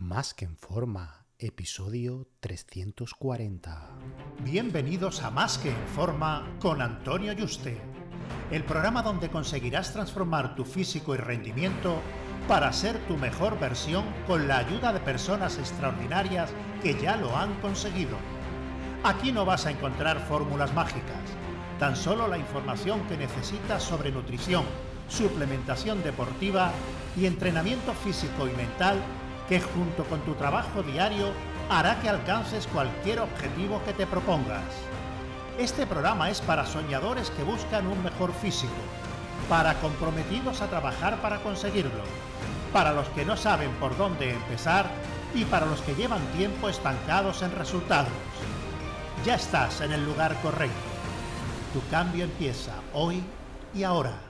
Más que en forma, episodio 340. Bienvenidos a Más que en forma con Antonio Yuste, el programa donde conseguirás transformar tu físico y rendimiento para ser tu mejor versión con la ayuda de personas extraordinarias que ya lo han conseguido. Aquí no vas a encontrar fórmulas mágicas, tan solo la información que necesitas sobre nutrición, suplementación deportiva y entrenamiento físico y mental que junto con tu trabajo diario hará que alcances cualquier objetivo que te propongas. Este programa es para soñadores que buscan un mejor físico, para comprometidos a trabajar para conseguirlo, para los que no saben por dónde empezar y para los que llevan tiempo estancados en resultados. Ya estás en el lugar correcto. Tu cambio empieza hoy y ahora.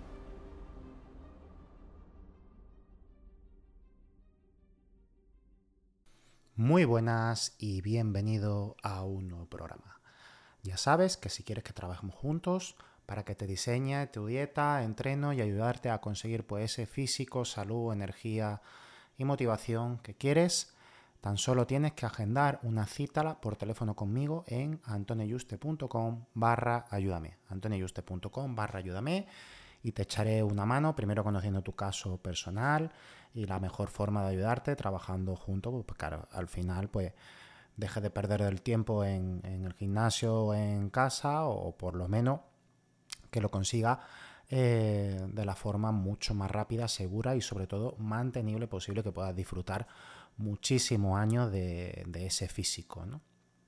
Muy buenas y bienvenido a un nuevo programa. Ya sabes que si quieres que trabajemos juntos para que te diseñe tu dieta, entreno y ayudarte a conseguir ese físico, salud, energía y motivación que quieres, tan solo tienes que agendar una cita por teléfono conmigo en antoniayuste.com/ayúdame. antoniayuste.com/ayúdame y te echaré una mano, primero conociendo tu caso personal y la mejor forma de ayudarte trabajando juntos, pues claro, al final deje de perder el tiempo en el gimnasio o en casa, o por lo menos que lo consiga de la forma mucho más rápida, segura y sobre todo mantenible posible, que puedas disfrutar muchísimos años de ese físico, ¿no?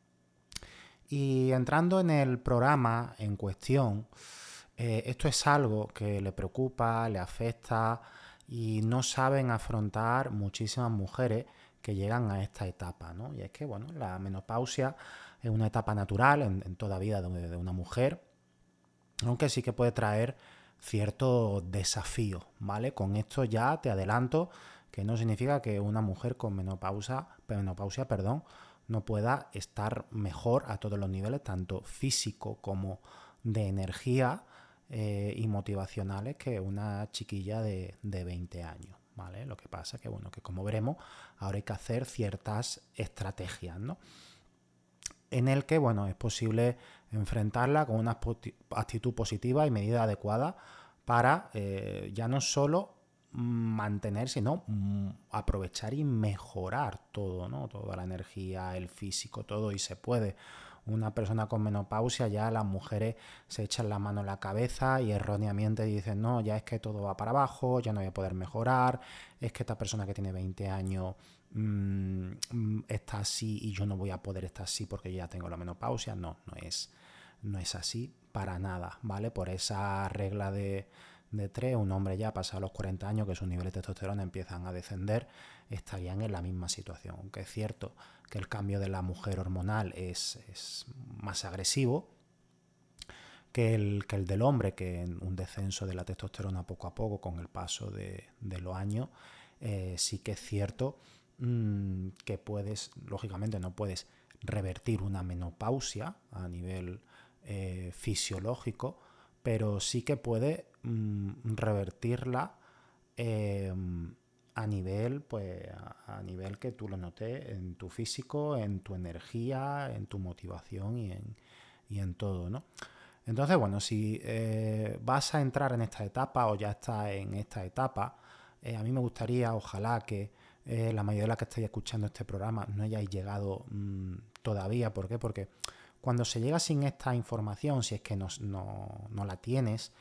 Y entrando en el programa en cuestión, esto es algo que le preocupa, le afecta y no saben afrontar muchísimas mujeres que llegan a esta etapa, ¿no? Y es que, bueno, la menopausia es una etapa natural en toda vida de una mujer, aunque sí que puede traer ciertos desafíos, ¿vale? Con esto ya te adelanto que no significa que una mujer con menopausia, no pueda estar mejor a todos los niveles, tanto físico como de energía y motivacionales, que una chiquilla de 20 años, ¿vale? Lo que pasa que, bueno, que como veremos, ahora hay que hacer ciertas estrategias, ¿no? En el que, bueno, es posible enfrentarla con una actitud positiva y medida adecuada para ya no solo mantener, sino aprovechar y mejorar todo, ¿no? Toda la energía, el físico, todo, y se puede. Una persona con menopausia, ya las mujeres se echan la mano en la cabeza y erróneamente dicen, no, ya es que todo va para abajo, ya no voy a poder mejorar, es que esta persona que tiene 20 años está así y yo no voy a poder estar así porque yo ya tengo la menopausia. No es así para nada, ¿vale? Por esa regla de 3, un hombre ya pasado los 40 años que sus niveles de testosterona empiezan a descender, estarían en la misma situación. Aunque es cierto que el cambio de la mujer hormonal es más agresivo que el del hombre, que en un descenso de la testosterona poco a poco con el paso de los años, sí que es cierto que lógicamente no puedes revertir una menopausia a nivel fisiológico, pero sí que puede revertirla a nivel que tú lo notes en tu físico, en tu energía, en tu motivación y en todo, ¿no? Entonces, bueno, si vas a entrar en esta etapa o ya estás en esta etapa, a mí me gustaría, ojalá que la mayoría de las que estáis escuchando este programa no hayáis llegado todavía. ¿Por qué? Porque cuando se llega sin esta información, si es que no la tienes,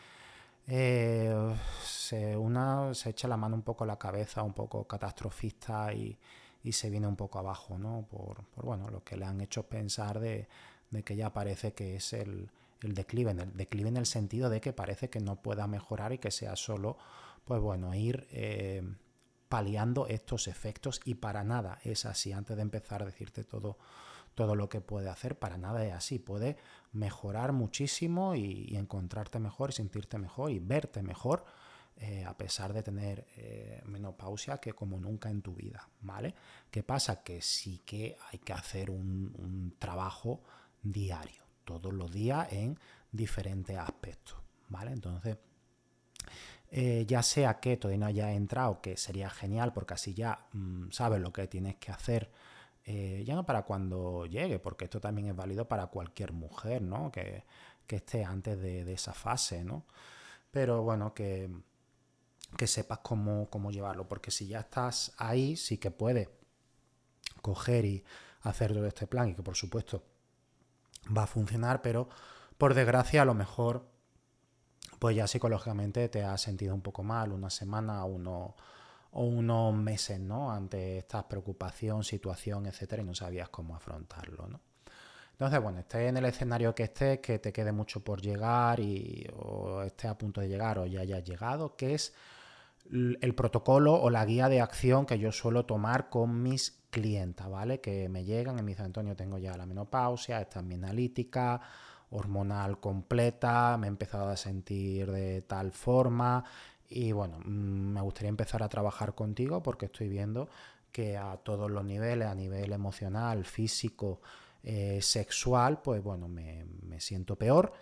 se echa la mano un poco a la cabeza, un poco catastrofista, y se viene un poco abajo, ¿no? Por bueno, lo que le han hecho pensar de que ya parece que es el declive en el sentido de que parece que no pueda mejorar y que sea solo, pues bueno, ir paliando estos efectos, y para nada es así. Antes de empezar a decirte todo lo que puede hacer, para nada es así. Puede mejorar muchísimo y encontrarte mejor y sentirte mejor y verte mejor, a pesar de tener menopausia, que como nunca en tu vida, ¿vale? ¿Qué pasa? Que sí que hay que hacer un trabajo diario, todos los días, en diferentes aspectos, ¿vale? Entonces, ya sea que todavía no haya entrado, que sería genial porque así ya sabes lo que tienes que hacer, ya no para cuando llegue, porque esto también es válido para cualquier mujer, ¿no? Que esté antes de esa fase, ¿no? Pero bueno, que sepas cómo llevarlo, porque si ya estás ahí, sí que puedes coger y hacer todo este plan y que por supuesto va a funcionar, pero por desgracia a lo mejor pues ya psicológicamente te has sentido un poco mal una semana o unos meses, ¿no? Ante esta preocupación, situación, etcétera, y no sabías cómo afrontarlo, ¿no? Entonces, bueno, estés en el escenario que estés, que te quede mucho por llegar o estés a punto de llegar o ya hayas llegado, que es el protocolo o la guía de acción que yo suelo tomar con mis clientas, ¿vale? Que me llegan y me dicen, Antonio, tengo ya la menopausia, esta es mi analítica hormonal completa, me he empezado a sentir de tal forma y bueno, me gustaría empezar a trabajar contigo porque estoy viendo que a todos los niveles, a nivel emocional, físico, sexual, pues bueno, me siento peor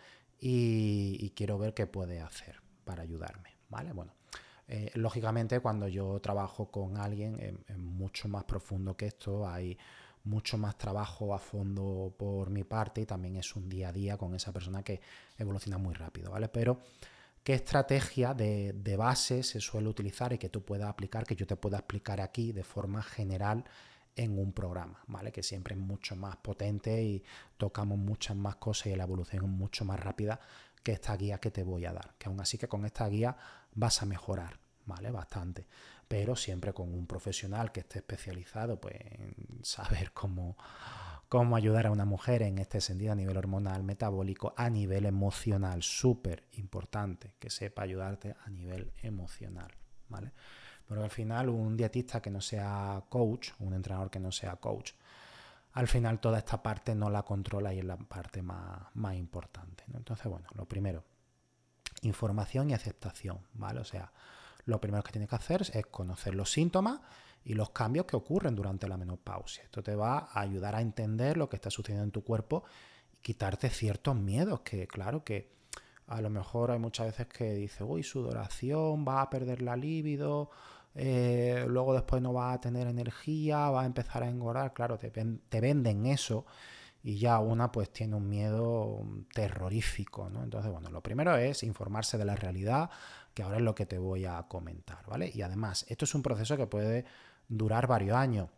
y quiero ver qué puede hacer para ayudarme, ¿vale? Bueno, lógicamente cuando yo trabajo con alguien es mucho más profundo que esto, hay mucho más trabajo a fondo por mi parte y también es un día a día con esa persona que evoluciona muy rápido, ¿vale? Pero ¿qué estrategia de base se suele utilizar y que tú puedas aplicar, que yo te pueda explicar aquí de forma general en un programa, ¿vale? Que siempre es mucho más potente y tocamos muchas más cosas y la evolución es mucho más rápida que esta guía que te voy a dar. Que aún así que con esta guía vas a mejorar, ¿vale? Bastante. Pero siempre con un profesional que esté especializado pues, en saber cómo ayudar a una mujer en este sentido a nivel hormonal, metabólico, a nivel emocional, súper importante que sepa ayudarte a nivel emocional, ¿vale? Pero al final un dietista que no sea coach, un entrenador que no sea coach, al final toda esta parte no la controla y es la parte más importante, ¿no? Entonces, bueno, lo primero, información y aceptación, ¿vale? O sea, lo primero que tienes que hacer es conocer los síntomas y los cambios que ocurren durante la menopausia. Esto te va a ayudar a entender lo que está sucediendo en tu cuerpo y quitarte ciertos miedos que, claro, que a lo mejor hay muchas veces que dices, uy, sudoración, va a perder la libido, luego después no va a tener energía, va a empezar a engordar. Claro, te venden eso y ya una pues tiene un miedo terrorífico, ¿no? Entonces, bueno, lo primero es informarse de la realidad, que ahora es lo que te voy a comentar, ¿vale? Y además, esto es un proceso que puede durar varios años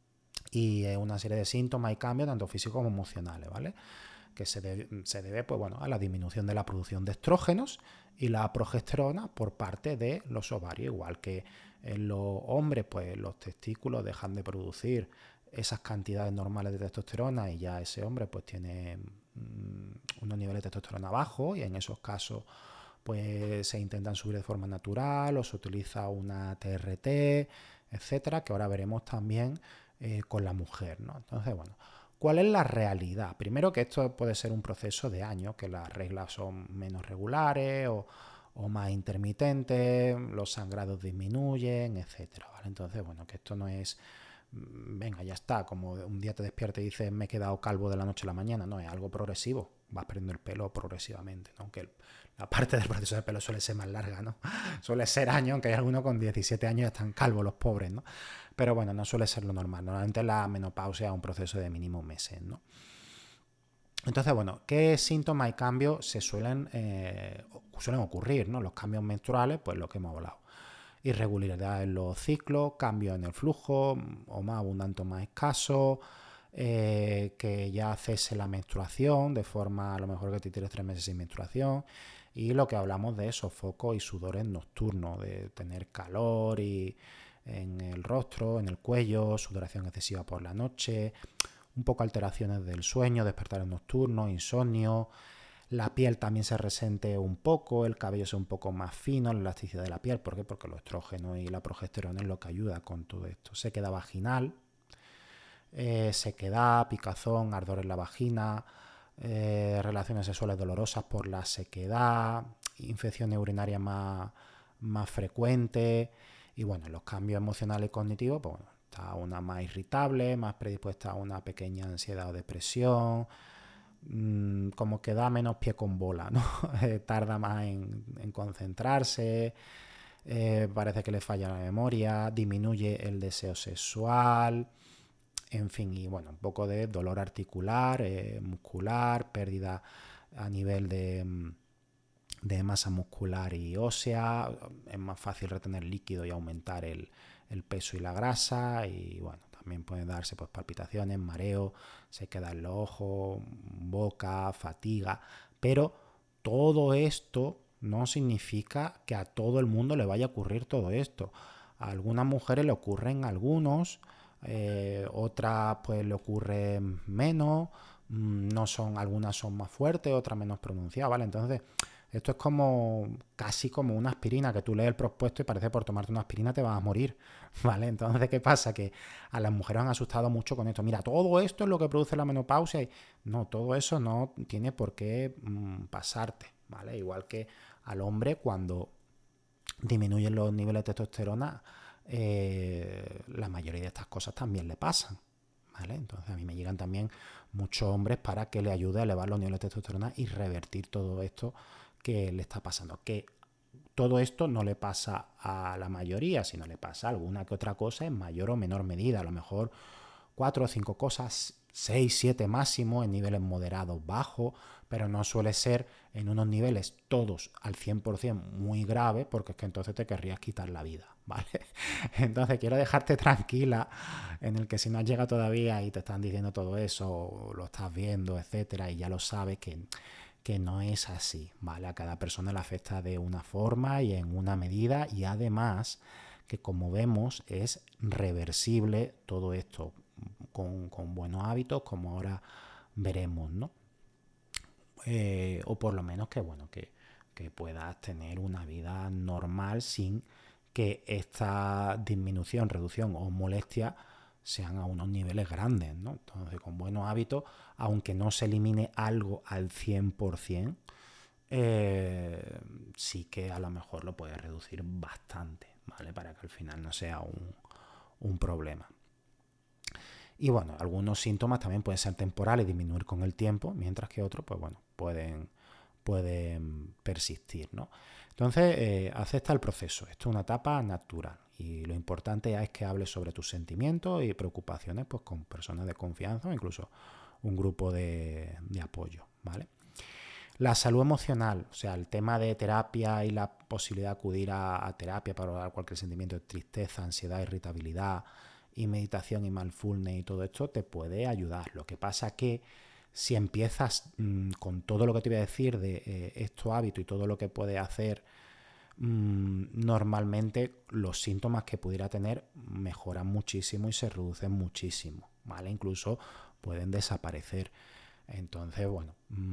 y una serie de síntomas y cambios, tanto físicos como emocionales, ¿vale? Que se debe pues, bueno, a la disminución de la producción de estrógenos y la progesterona por parte de los ovarios, igual que en los hombres, pues los testículos dejan de producir esas cantidades normales de testosterona y ya ese hombre pues tiene unos niveles de testosterona bajos y en esos casos pues se intentan subir de forma natural o se utiliza una TRT, etcétera, que ahora veremos también con la mujer, ¿no? Entonces, bueno, ¿cuál es la realidad? Primero que esto puede ser un proceso de años, que las reglas son menos regulares o más intermitentes, los sangrados disminuyen, etcétera, ¿vale? Entonces, bueno, que esto no es venga, ya está, como un día te despiertas y dices me he quedado calvo de la noche a la mañana, no, es algo progresivo, vas perdiendo el pelo progresivamente, ¿no? Aunque la parte del proceso de pelo suele ser más larga, ¿no? Suele ser años, aunque hay algunos con 17 años ya están calvos los pobres, ¿no? Pero bueno, no suele ser lo normal, normalmente la menopausia es un proceso de mínimo meses, ¿no? Entonces, bueno, ¿qué síntomas y cambios suelen ocurrir, ¿no? Los cambios menstruales, pues lo que hemos hablado. Irregularidad en los ciclos, cambios en el flujo, o más abundante o más escaso, que ya cese la menstruación, de forma a lo mejor que te tires 3 meses sin menstruación, y lo que hablamos de sofocos y sudores nocturnos, de tener calor y en el rostro, en el cuello, sudoración excesiva por la noche, un poco alteraciones del sueño, despertares nocturnos, insomnio. La piel también se resiente un poco, el cabello es un poco más fino, la elasticidad de la piel. ¿Por qué? Porque los estrógenos y la progesterona es lo que ayuda con todo esto. Sequedad vaginal, sequedad, picazón, ardor en la vagina, relaciones sexuales dolorosas por la sequedad, infecciones urinarias más frecuentes y bueno, los cambios emocionales y cognitivos, pues bueno, está una más irritable, más predispuesta a una pequeña ansiedad o depresión, como que da menos pie con bola, ¿no? Tarda más en concentrarse, parece que le falla la memoria, disminuye el deseo sexual, en fin, y bueno, un poco de dolor articular, muscular, pérdida a nivel de masa muscular y ósea, es más fácil retener líquido y aumentar el peso y la grasa, y bueno, también pueden darse pues palpitaciones, mareo, se queda en los ojos, boca, fatiga, pero todo esto no significa que a todo el mundo le vaya a ocurrir todo esto. A algunas mujeres le ocurren algunos, otras pues le ocurre menos, no son, algunas son más fuertes, otras menos pronunciadas, ¿vale? Entonces, esto es como casi como una aspirina, que tú lees el propuesto y parece por tomarte una aspirina te vas a morir, ¿vale? Entonces, ¿qué pasa? Que a las mujeres han asustado mucho con esto. Mira, todo esto es lo que produce la menopausia. Y no, todo eso no tiene por qué pasarte, ¿vale? Igual que al hombre cuando disminuyen los niveles de testosterona, la mayoría de estas cosas también le pasan, ¿vale? Entonces a mí me llegan también muchos hombres para que le ayude a elevar los niveles de testosterona y revertir todo esto que le está pasando. Que todo esto no le pasa a la mayoría, sino le pasa a alguna que otra cosa en mayor o menor medida. A lo mejor 4 o 5 cosas, 6, 7 máximo, en niveles moderados bajos, pero no suele ser en unos niveles todos al 100% muy graves, porque es que entonces te querrías quitar la vida, ¿vale? Entonces quiero dejarte tranquila en el que si no has llegado todavía y te están diciendo todo eso, lo estás viendo, etcétera, y ya lo sabes que no es así, ¿vale? A cada persona le afecta de una forma y en una medida, y además que, como vemos, es reversible todo esto con buenos hábitos, como ahora veremos, ¿no? O por lo menos que, bueno, que puedas tener una vida normal sin que esta disminución, reducción o molestia sean a unos niveles grandes, ¿no? Entonces, con buenos hábitos, aunque no se elimine algo al 100%, sí que a lo mejor lo puedes reducir bastante, ¿vale? Para que al final no sea un problema. Y bueno, algunos síntomas también pueden ser temporales y disminuir con el tiempo, mientras que otros, pues bueno, pueden persistir, ¿no? Entonces, acepta el proceso. Esto es una etapa natural y lo importante es que hables sobre tus sentimientos y preocupaciones pues con personas de confianza o incluso un grupo de apoyo, ¿vale? La salud emocional, o sea, el tema de terapia y la posibilidad de acudir a terapia para hablar cualquier sentimiento de tristeza, ansiedad, irritabilidad, y meditación y mindfulness y todo esto te puede ayudar. Lo que pasa que si empiezas con todo lo que te voy a decir de estos hábitos y todo lo que puedes hacer, normalmente los síntomas que pudiera tener mejoran muchísimo y se reducen muchísimo, ¿vale? Incluso pueden desaparecer. Entonces, bueno,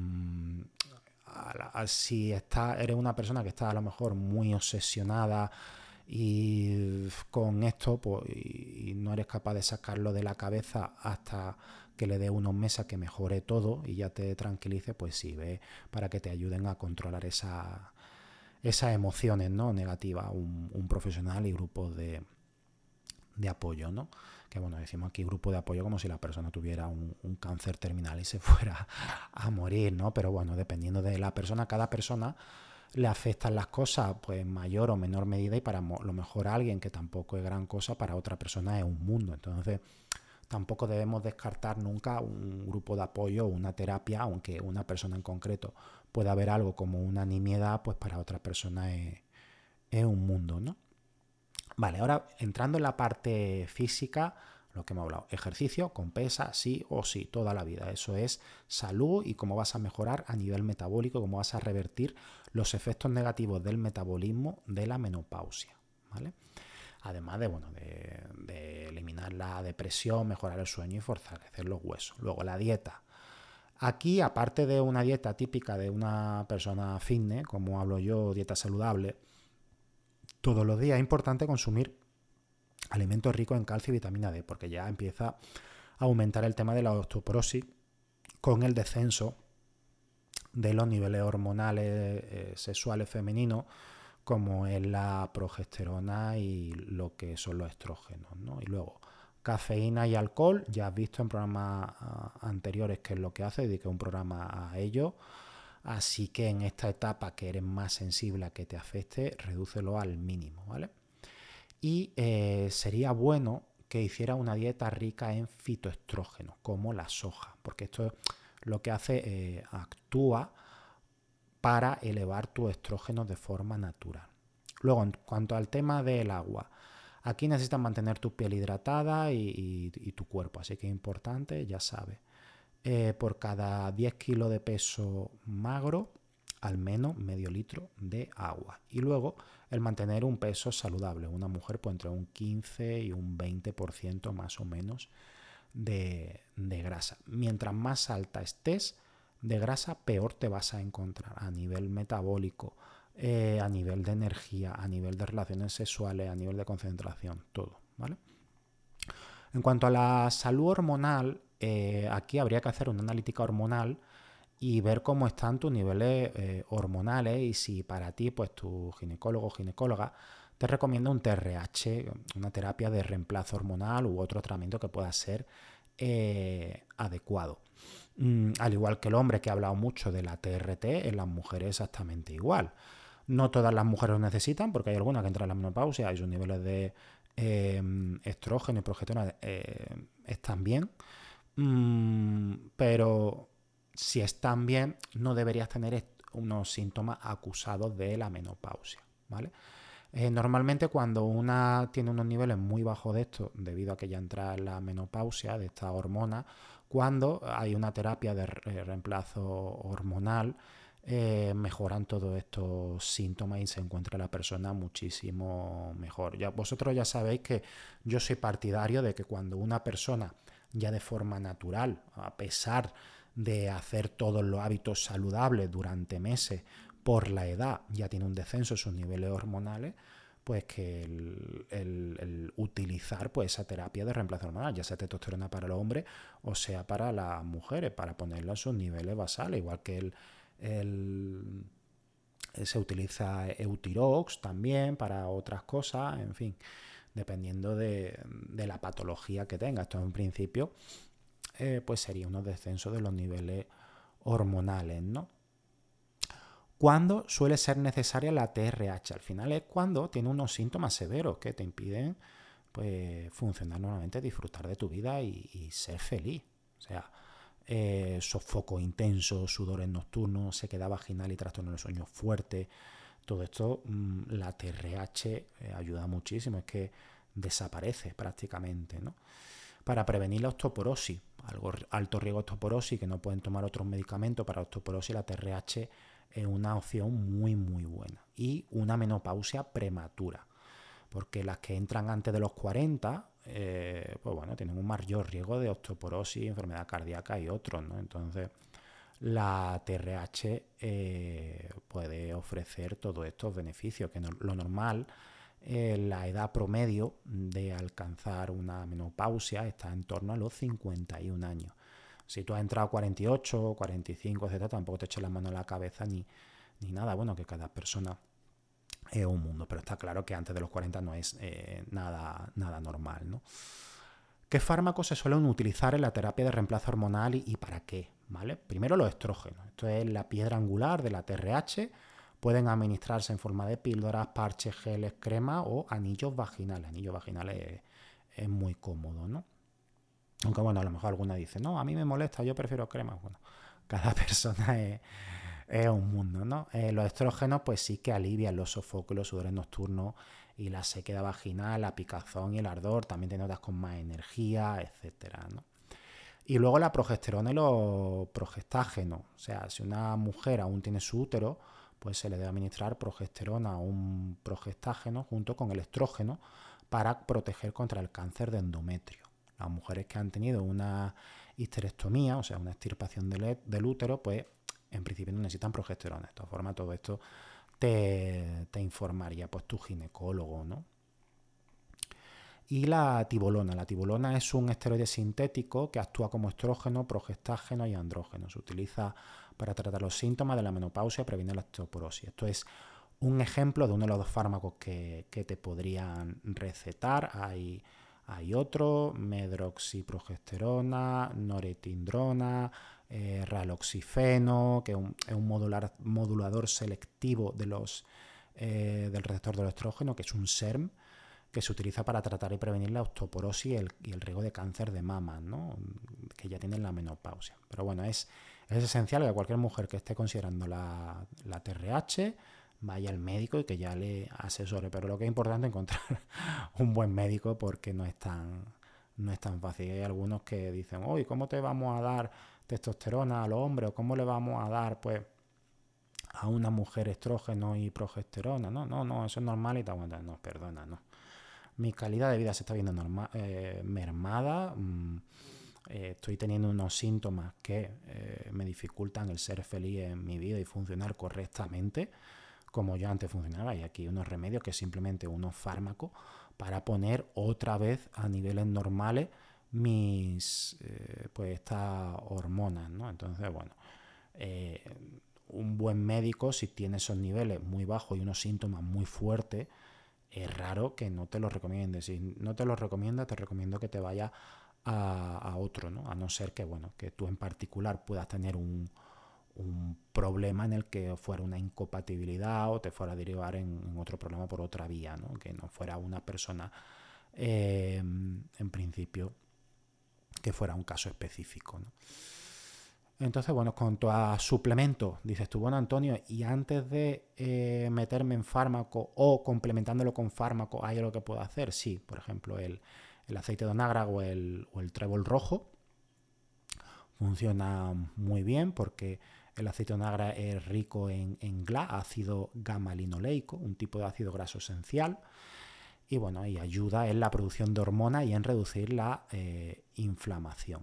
si eres una persona que está a lo mejor muy obsesionada y con esto, pues, y no eres capaz de sacarlo de la cabeza hasta que le dé unos meses a que mejore todo y ya te tranquilice, pues sí, ve, para que te ayuden a controlar esas emociones, ¿no?, negativas, un profesional y grupos de apoyo, ¿no? Que bueno, decimos aquí grupo de apoyo como si la persona tuviera un cáncer terminal y se fuera a morir, ¿no? Pero bueno, dependiendo de la persona, cada persona le afectan las cosas pues en mayor o menor medida, y para lo mejor a alguien que tampoco es gran cosa, para otra persona es un mundo. Entonces tampoco debemos descartar nunca un grupo de apoyo o una terapia, aunque una persona en concreto pueda ver algo como una nimiedad, pues para otra persona es un mundo, ¿no? Vale, ahora entrando en la parte física, lo que hemos hablado, ejercicio con pesa, sí o sí, toda la vida. Eso es salud y cómo vas a mejorar a nivel metabólico, cómo vas a revertir los efectos negativos del metabolismo de la menopausia, ¿vale? Además de, bueno, de eliminar la depresión, mejorar el sueño y fortalecer los huesos. Luego la dieta. Aquí, aparte de una dieta típica de una persona fitness, como hablo yo, dieta saludable, todos los días es importante consumir alimentos ricos en calcio y vitamina D, porque ya empieza a aumentar el tema de la osteoporosis con el descenso de los niveles hormonales sexuales femeninos, como es la progesterona y lo que son los estrógenos, ¿no? Y luego Cafeína y alcohol, ya has visto en programas anteriores qué es lo que hace, dediqué un programa a ello. Así que en esta etapa que eres más sensible a que te afecte, redúcelo al mínimo, ¿vale? Y sería bueno que hiciera una dieta rica en fitoestrógenos, como la soja, porque esto lo que hace, actúa para elevar tus estrógenos de forma natural. Luego, en cuanto al tema del agua, aquí necesitas mantener tu piel hidratada y tu cuerpo, así que es importante, ya sabes. Por cada 10 kilos de peso magro, al menos medio litro de agua. Y luego el mantener un peso saludable. Una mujer puede entre un 15 y un 20% más o menos de grasa. Mientras más alta estés de grasa, peor te vas a encontrar a nivel metabólico, a nivel de energía, a nivel de relaciones sexuales, a nivel de concentración, todo, ¿vale? En cuanto a la salud hormonal, aquí habría que hacer una analítica hormonal y ver cómo están tus niveles hormonales y si para ti, pues tu ginecólogo o ginecóloga te recomienda un TRH, una terapia de reemplazo hormonal u otro tratamiento que pueda ser adecuado. Al igual que el hombre, que ha hablado mucho de la TRT, en las mujeres exactamente igual. No todas las mujeres lo necesitan, porque hay algunas que entran en la menopausia y sus niveles de estrógeno y progesterona están bien, pero si están bien no deberías tener unos síntomas acusados de la menopausia, ¿vale? Normalmente cuando una tiene unos niveles muy bajos de esto, debido a que ya entra en la menopausia de esta hormona, cuando hay una terapia de reemplazo hormonal, mejoran todos estos síntomas y se encuentra la persona muchísimo mejor. Vosotros ya sabéis que yo soy partidario de que cuando una persona ya de forma natural, a pesar de hacer todos los hábitos saludables durante meses por la edad, ya tiene un descenso en sus niveles hormonales, pues que el utilizar pues esa terapia de reemplazo hormonal, ya sea testosterona para los hombres o sea para las mujeres, para ponerlo a sus niveles basales, igual que se utiliza Eutirox también para otras cosas, en fin, dependiendo de la patología que tenga. Esto en principio pues sería unos descensos de los niveles hormonales, ¿no? ¿Cuándo suele ser necesaria la TRH? Al final es cuando tiene unos síntomas severos que te impiden pues, funcionar normalmente, disfrutar de tu vida y ser feliz. O sea, sofoco intenso, sudores nocturnos, sequedad vaginal y trastorno del sueño fuerte. Todo esto, la TRH ayuda muchísimo, es que desaparece prácticamente, ¿no? Para prevenir la osteoporosis, alto riesgo de osteoporosis, que no pueden tomar otros medicamentos para osteoporosis, la TRH es una opción muy muy buena. Y una menopausia prematura, porque las que entran antes de los 40, pues bueno, tienen un mayor riesgo de osteoporosis, enfermedad cardíaca y otros, ¿no? Entonces, la TRH puede ofrecer todos estos beneficios, que lo normal, la edad promedio de alcanzar una menopausia está en torno a los 51 años. Si tú has entrado a 48, 45, etc., tampoco te eches la mano en la cabeza ni nada. Bueno, que cada persona es un mundo, pero está claro que antes de los 40 no es nada normal, ¿no? ¿Qué fármacos se suelen utilizar en la terapia de reemplazo hormonal y para qué? ¿Vale? Primero los estrógenos. Esto es la piedra angular de la TRH. Pueden administrarse en forma de píldoras, parches, geles, crema o anillos vaginales. Anillos vaginales es muy cómodo, ¿no? Aunque bueno, a lo mejor alguna dice, no, a mí me molesta, yo prefiero crema. Bueno, cada persona es un mundo, ¿no? Los estrógenos pues sí que alivian los sofocos, los sudores nocturnos y la sequedad vaginal, la picazón y el ardor. También te notas con más energía, etcétera, ¿no? Y luego la progesterona y los progestágenos. O sea, si una mujer aún tiene su útero, pues se le debe administrar progesterona o un progestágeno junto con el estrógeno para proteger contra el cáncer de endometrio. Las mujeres que han tenido una histerectomía, o sea, una extirpación del útero, pues en principio no necesitan progesterona. De todas formas, todo esto te informaría pues tu ginecólogo, ¿no? Y la tibolona. La tibolona es un esteroide sintético que actúa como estrógeno, progestágeno y andrógeno. Se utiliza para tratar los síntomas de la menopausia y prevenir la osteoporosis. Esto es un ejemplo de uno de los dos fármacos que te podrían recetar. Hay hay otro, medroxiprogesterona, norepinefrina, raloxifeno, que es un modulador selectivo de del receptor del estrógeno, que es un SERM, que se utiliza para tratar y prevenir la osteoporosis y el riesgo de cáncer de mama, ¿no? Que ya tienen la menopausia. Pero bueno, es esencial que cualquier mujer que esté considerando la TRH vaya al médico y que ya le asesore. Pero lo que es importante es encontrar un buen médico, porque no es tan fácil. Hay algunos que dicen, oye, ¿cómo te vamos a dar testosterona a los hombres? ¿O cómo le vamos a dar, pues, a una mujer estrógeno y progesterona? No, eso es normal y te aguantas. No, perdona, no. Mi calidad de vida se está viendo mermada. Estoy teniendo unos síntomas que me dificultan el ser feliz en mi vida y funcionar correctamente como yo antes funcionaba. Y aquí unos remedios que simplemente unos fármacos para poner otra vez a niveles normales mis pues estas hormonas, ¿no? Entonces, bueno, un buen médico, si tiene esos niveles muy bajos y unos síntomas muy fuertes, es raro que no te lo recomiende. Si no te lo recomienda, te recomiendo que te vayas a otro, ¿no? A no ser que, bueno, que tú en particular puedas tener un problema en el que fuera una incompatibilidad o te fuera a derivar en otro problema por otra vía, ¿no? Que no fuera una persona, en principio, que fuera un caso específico, ¿no? Entonces, bueno, cuanto a suplementos, dices tú, bueno, Antonio, y antes de meterme en fármaco o complementándolo con fármaco, ¿hay algo que puedo hacer? Sí, por ejemplo, el aceite de onagra o el trébol rojo funciona muy bien, porque el aceite de onagra es rico en GLA, ácido gamma-linoleico, un tipo de ácido graso esencial, y bueno, y ayuda en la producción de hormonas y en reducir la inflamación.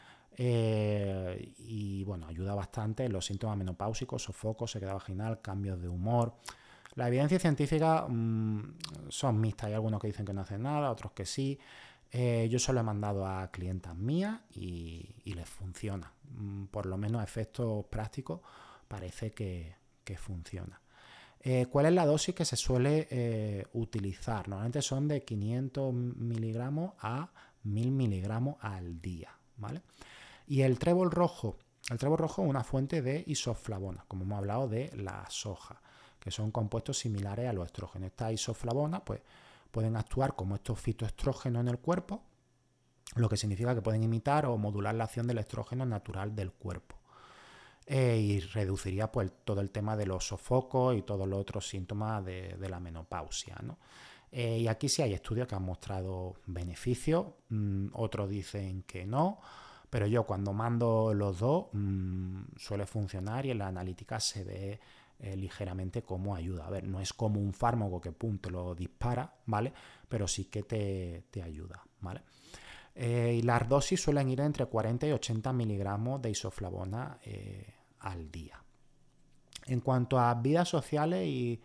Y bueno, ayuda bastante en los síntomas menopáusicos, sofocos, sequedad vaginal, cambios de humor. La evidencia científica son mixtas. Hay algunos que dicen que no hacen nada, otros que sí. Yo se lo he mandado a clientas mías y les funciona. Por lo menos a efectos prácticos parece que funciona. ¿Cuál es la dosis que se suele utilizar? Normalmente son de 500 miligramos a 1000 miligramos al día, ¿vale? Y el trébol rojo es una fuente de isoflavonas, como hemos hablado de la soja, que son compuestos similares a los estrógenos. Estas isoflavonas, pues, pueden actuar como estos fitoestrógenos en el cuerpo, lo que significa que pueden imitar o modular la acción del estrógeno natural del cuerpo. Y reduciría, pues, todo el tema de los sofocos y todos los otros síntomas de la menopausia, ¿no? Y aquí sí hay estudios que han mostrado beneficios, otros dicen que no, pero yo cuando mando los dos suele funcionar y en la analítica se ve ligeramente cómo ayuda. A ver, no es como un fármaco que pum, te lo dispara, ¿vale? Pero sí que te ayuda, ¿vale? Y las dosis suelen ir entre 40 y 80 miligramos de isoflavona al día. En cuanto a vidas sociales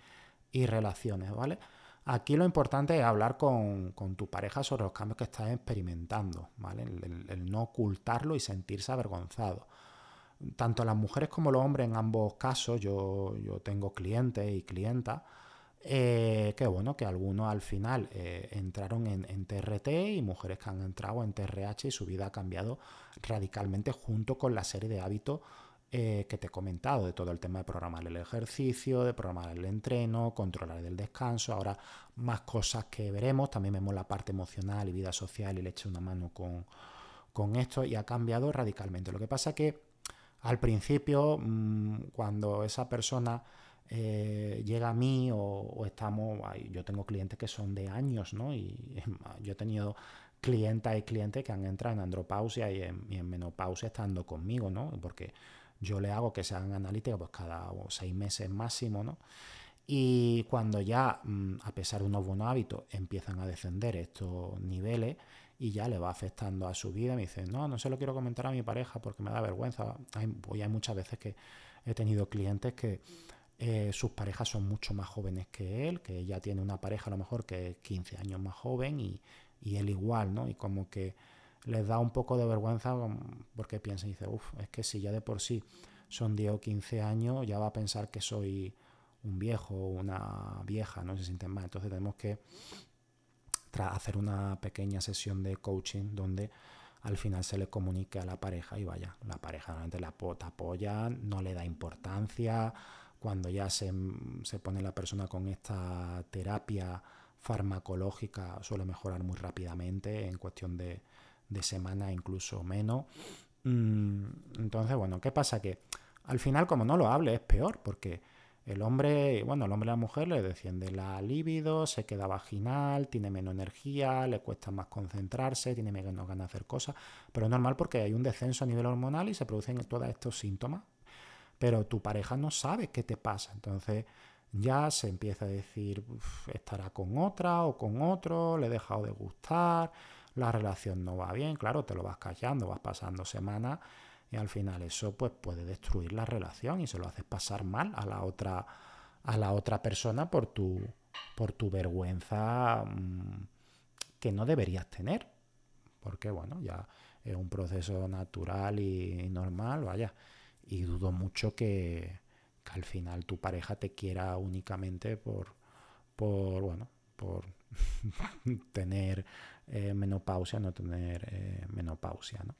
y relaciones, ¿vale? Aquí lo importante es hablar con tu pareja sobre los cambios que estás experimentando, ¿vale? El no ocultarlo y sentirse avergonzado. Tanto las mujeres como los hombres, en ambos casos, yo tengo clientes y clientas que bueno, que algunos al final entraron en TRT y mujeres que han entrado en TRH y su vida ha cambiado radicalmente junto con la serie de hábitos que te he comentado, de todo el tema de programar el ejercicio, de programar el entreno, controlar el descanso. Ahora más cosas que veremos, también vemos la parte emocional y vida social y le eché una mano con esto y ha cambiado radicalmente. Lo que pasa que al principio, cuando esa persona llega a mí o estamos, yo tengo clientes que son de años, ¿no? Y yo he tenido clientas y clientes que han entrado en andropausia y en menopausia estando conmigo, ¿no? Porque yo le hago que se hagan analíticas pues cada 6 meses máximo, ¿no? Y cuando ya, a pesar de unos buenos hábitos, empiezan a descender estos niveles y ya le va afectando a su vida, me dicen, no se lo quiero comentar a mi pareja porque me da vergüenza. Hay muchas veces que he tenido clientes que sus parejas son mucho más jóvenes que él, que ella tiene una pareja a lo mejor que es 15 años más joven y él igual, ¿no? Y como que les da un poco de vergüenza porque piensan y dicen, es que si ya de por sí son 10 o 15 años, ya va a pensar que soy un viejo o una vieja, no se sienten mal. Entonces tenemos que hacer una pequeña sesión de coaching donde al final se le comunique a la pareja y vaya, la pareja realmente te apoya, no le da importancia. Cuando ya se pone la persona con esta terapia farmacológica suele mejorar muy rápidamente en cuestión de semanas, incluso menos. Entonces, bueno, ¿qué pasa? Que al final, como no lo hable, es peor, porque el hombre y la mujer le desciende la libido, se queda vaginal, tiene menos energía, le cuesta más concentrarse, tiene menos ganas de hacer cosas, pero es normal porque hay un descenso a nivel hormonal y se producen todos estos síntomas, pero tu pareja no sabe qué te pasa, entonces ya se empieza a decir, estará con otra o con otro, le he dejado de gustar, la relación no va bien, claro, te lo vas callando, vas pasando semanas y al final eso pues puede destruir la relación y se lo haces pasar mal a la otra persona por tu vergüenza que no deberías tener, porque bueno, ya es un proceso natural y normal, vaya, y dudo mucho que al final tu pareja te quiera únicamente por tener menopausia, no tener menopausia, ¿no?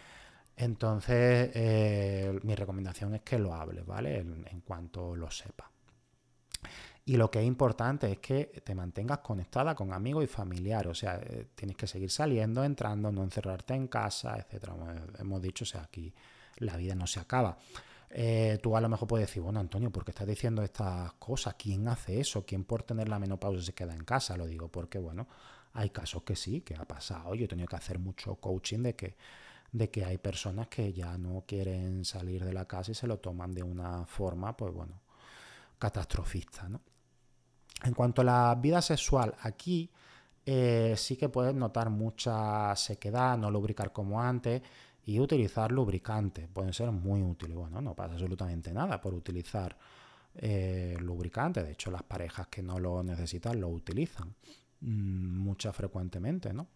Entonces, mi recomendación es que lo hables, ¿vale? En cuanto lo sepas. Y lo que es importante es que te mantengas conectada con amigos y familiares. O sea, tienes que seguir saliendo, entrando, no encerrarte en casa, etcétera. Hemos dicho, o sea, aquí la vida no se acaba. Tú a lo mejor puedes decir, bueno, Antonio, ¿por qué estás diciendo estas cosas? ¿Quién hace eso? ¿Quién por tener la menopausia se queda en casa? Lo digo porque, bueno, hay casos que sí, que ha pasado. Yo he tenido que hacer mucho coaching de que hay personas que ya no quieren salir de la casa y se lo toman de una forma, pues bueno, catastrofista, ¿no? En cuanto a la vida sexual, aquí sí que puedes notar mucha sequedad, no lubricar como antes y utilizar lubricantes. Pueden ser muy útiles. Bueno, no pasa absolutamente nada por utilizar lubricante. De hecho, las parejas que no lo necesitan lo utilizan muchas frecuentemente, ¿no?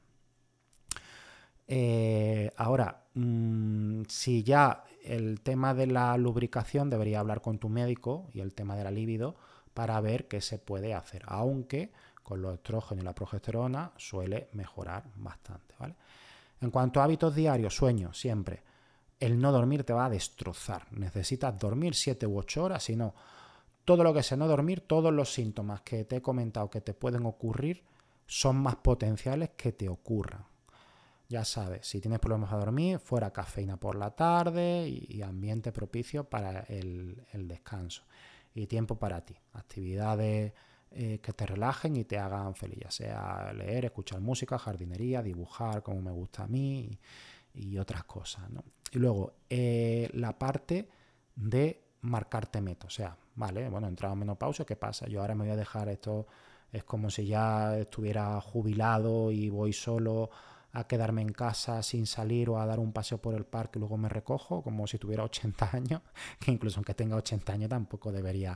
Ahora, si ya el tema de la lubricación, debería hablar con tu médico y el tema de la libido para ver qué se puede hacer, aunque con los estrógenos y la progesterona suele mejorar bastante, ¿vale? En cuanto a hábitos diarios, sueño, siempre. El no dormir te va a destrozar. Necesitas dormir 7 u 8 horas, si no, todo lo que sea no dormir, todos los síntomas que te he comentado que te pueden ocurrir son más potenciales que te ocurran. Ya sabes, si tienes problemas a dormir, fuera cafeína por la tarde y ambiente propicio para el descanso. Y tiempo para ti. Actividades que te relajen y te hagan feliz. Ya sea leer, escuchar música, jardinería, dibujar como me gusta a mí y otras cosas, ¿no? Y luego, la parte de marcarte metas. O sea, vale, bueno, he entrado en menopausia, ¿qué pasa? Yo ahora me voy a dejar esto, es como si ya estuviera jubilado y voy solo a quedarme en casa sin salir o a dar un paseo por el parque y luego me recojo como si tuviera 80 años, que incluso aunque tenga 80 años tampoco debería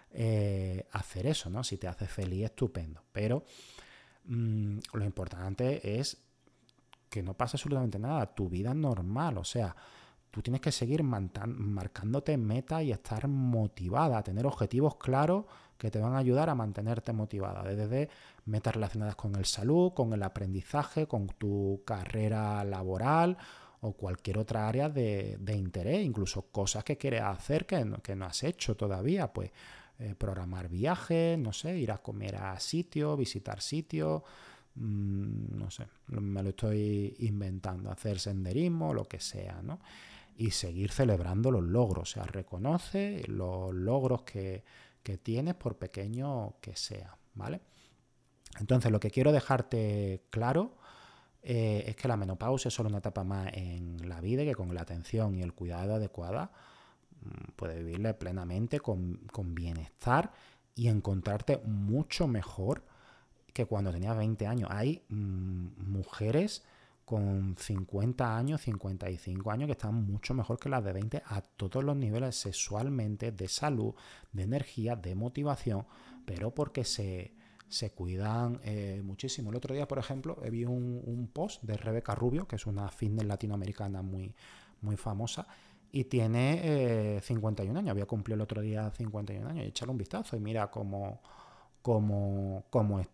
hacer eso, ¿no? Si te hace feliz, estupendo. Pero lo importante es que no pase absolutamente nada, tu vida es normal, o sea, tú tienes que seguir marcándote metas y estar motivada, tener objetivos claros que te van a ayudar a mantenerte motivada, desde metas relacionadas con el salud, con el aprendizaje, con tu carrera laboral o cualquier otra área de interés, incluso cosas que quieres hacer que no has hecho todavía, pues programar viajes, no sé, ir a comer a sitios, visitar sitios, no sé, me lo estoy inventando, hacer senderismo, lo que sea, ¿no? Y seguir celebrando los logros, o sea, reconoce los logros que tienes por pequeño que sea, ¿vale? Entonces, lo que quiero dejarte claro es que la menopausia es solo una etapa más en la vida y que con la atención y el cuidado adecuada puedes vivirla plenamente con bienestar y encontrarte mucho mejor que cuando tenías 20 años. Hay mujeres con 50 años, 55 años que están mucho mejor que las de 20 a todos los niveles, sexualmente, de salud, de energía, de motivación, pero porque se cuidan muchísimo. El otro día, por ejemplo, vi un post de Rebeca Rubio, que es una fitness latinoamericana muy, muy famosa, y tiene 51 años. Había cumplido el otro día 51 años. Y echarle un vistazo y mira cómo está.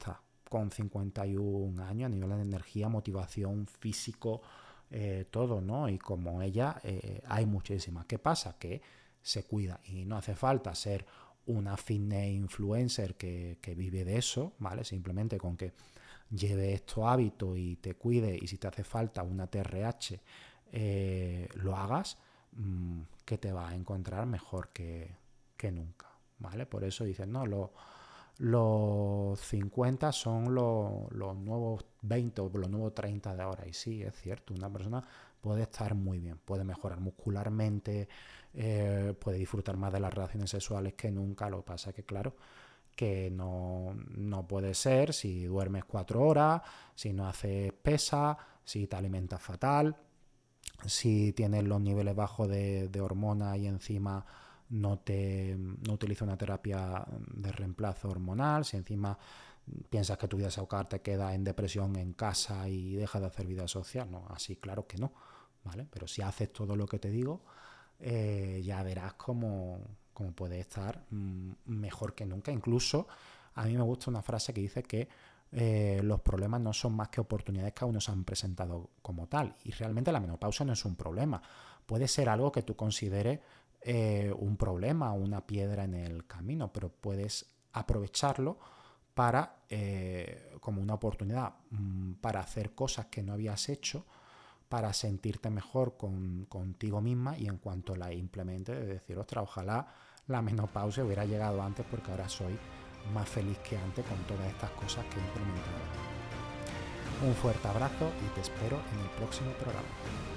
con 51 años a nivel de energía, motivación, físico, todo, ¿no? Y como ella, hay muchísimas. ¿Qué pasa? Que se cuida y no hace falta ser una fitness influencer que vive de eso, ¿vale? Simplemente con que lleve estos hábitos y te cuide, y si te hace falta una TRH, lo hagas, que te vas a encontrar mejor que nunca, ¿vale? Por eso dicen, no, los 50 son los nuevos 20 o los nuevos 30 de ahora. Y sí, es cierto, una persona puede estar muy bien, puede mejorar muscularmente, puede disfrutar más de las relaciones sexuales que nunca. Lo que pasa es que, claro, que no puede ser si duermes 4 horas, si no haces pesa, si te alimentas fatal, si tienes los niveles bajos de hormonas y encima no utiliza una terapia de reemplazo hormonal, si encima piensas que tu vida sexual te queda en depresión en casa y dejas de hacer vida social. No, así claro que no, ¿vale? Pero si haces todo lo que te digo, ya verás cómo puedes estar mejor que nunca. Incluso a mí me gusta una frase que dice que los problemas no son más que oportunidades que aún no se han presentado como tal, y realmente la menopausia no es un problema, puede ser algo que tú consideres un problema o una piedra en el camino, pero puedes aprovecharlo para como una oportunidad para hacer cosas que no habías hecho, para sentirte mejor contigo misma, y en cuanto la implementes, de decir, ostras, ojalá la menopausia hubiera llegado antes, porque ahora soy más feliz que antes con todas estas cosas que he implementado. Un fuerte abrazo y te espero en el próximo programa.